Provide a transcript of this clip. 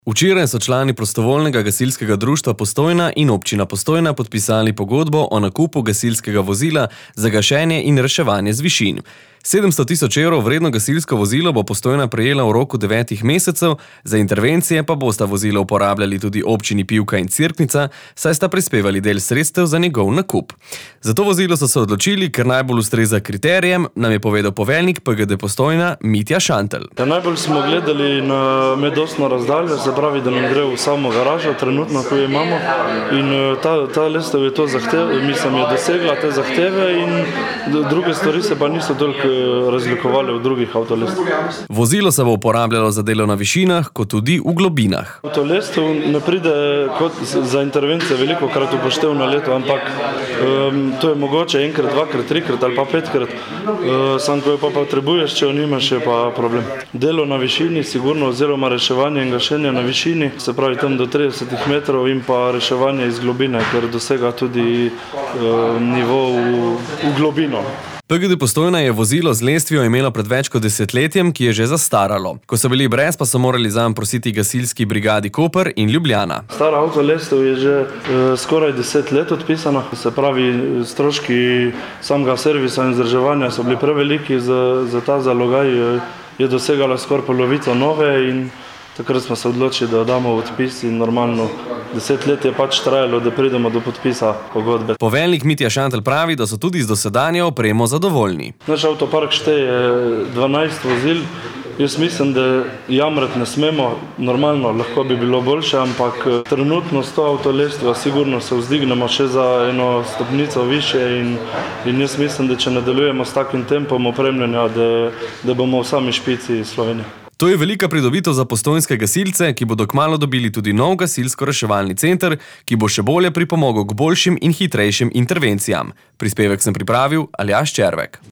Včeraj so člani prostovoljnega gasilskega društva Postojna in občina Postojna podpisali pogodbo o nakupu gasilskega vozila za gašenje in reševanje z višin. 700 tisoč evrov vredno gasilsko vozilo bo Postojna prejela v roku 9 mesecev, za intervencije pa bosta vozilo uporabljali tudi občini Pivka in Cerknica, saj sta prispevali del sredstev za njegov nakup. Za to vozilo so se odločili, ker najbolj ustreza kriterijem, nam je povedal poveljnik PGD Postojna Mitja Šantl. Najbolj smo gledali na medostno razdaljo, se pravi, da nam gre v samo garažo, trenutno, ko jo imamo. In ta lestev je to je dosegla te zahteve in druge stvari se pa niso toliko razlikovali v drugih avtolestvih. Vozilo se bo uporabljalo za delo na višinah, kot tudi v globinah. Avtolestev ne pride kot za intervencije veliko krat upoštev na leto, ampak to je mogoče enkrat, dvakrat, trikrat ali pa petkrat. Sam, ko jo pa potrebuješ, če jo nimaš, je pa problem. Delo na višini, sigurno, oziroma reševanje in gašenje na višini, se pravi tam do 30 metrov in pa reševanje iz globine, ker dosega tudi nivo v globino. PGD Postojna je vozilo z lestvijo imelo pred več kot desetletjem, ki je že zastaralo. Ko so bili brez, pa so morali zanj prositi gasilski brigadi Koper in Ljubljana. Stara avtolestev je že skoraj 10 let odpisana, se pravi, stroški samega servisa in vzdrževanja so bili preveliki za ta zalogaj, je dosegala skoraj polovico nove in takrat smo se odločili, da damo odpis in normalno 10 let je pač trajalo, da pridemo do podpisa pogodbe. Poveljnik Mitja Šantl pravi, da so tudi z dosedanjo opremo zadovoljni. Naš avtopark šteje 12 vozil. Jaz mislim, da jamrati ne smemo. Normalno, lahko bi bilo boljše, ampak trenutno s to avtolestva sigurno se vzdignemo še za eno stopnico više in jaz mislim, da če nadaljujemo s takim tempom opremljanja, da bomo v sami špici Slovenije. To je velika pridobitev za postojnske gasilce, ki bodo kmalu dobili tudi nov gasilsko-reševalni center, ki bo še bolje pripomogel k boljšim in hitrejšim intervencijam. Prispevek sem pripravil Aljaž Červek.